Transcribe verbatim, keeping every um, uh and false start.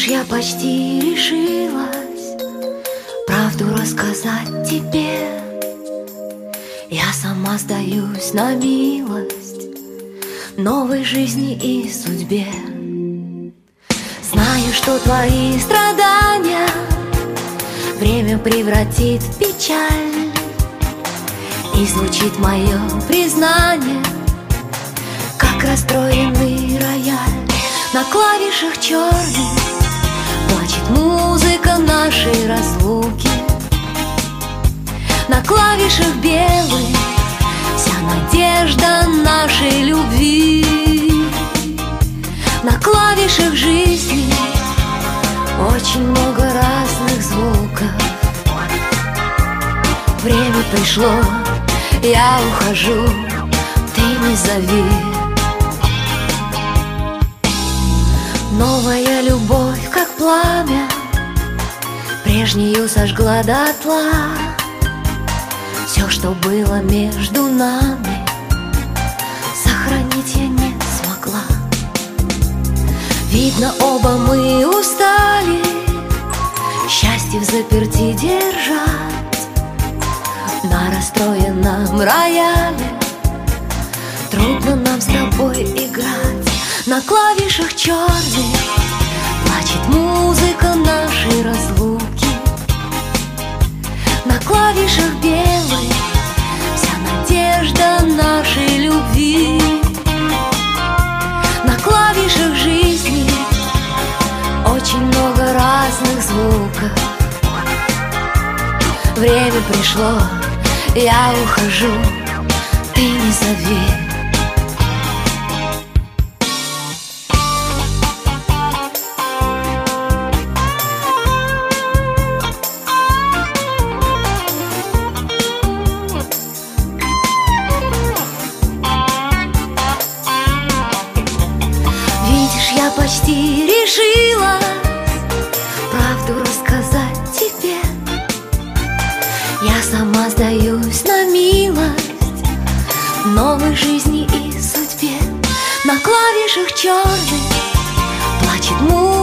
Видишь, я почти решилась правду рассказать тебе. Я сама сдаюсь на милость новой жизни и судьбе. Знаю, что твои страдания время превратит в печаль, и звучит мое признание, как расстроенный рояль. На клавишах черных плачет музыка нашей разлуки. На клавишах белых вся надежда нашей любви. На клавишах жизни очень много разных звуков. Время пришло, я ухожу, ты не зови. Новая любовь, как пламя, прежнюю сожгла дотла. Все, что было между нами, сохранить я не смогла. Видно, оба мы устали счастье взаперти держать. На расстроенном рояле трудно нам с тобой играть. На клавишах черных плачет музыка нашей разлуки. На клавишах белых вся надежда нашей любви. На клавишах жизни очень много разных звуков. Время пришло, я ухожу, ты не зови. Я почти решилась правду рассказать тебе. Я сама сдаюсь на милость новой жизни и судьбе. На клавишах черных плачет музыка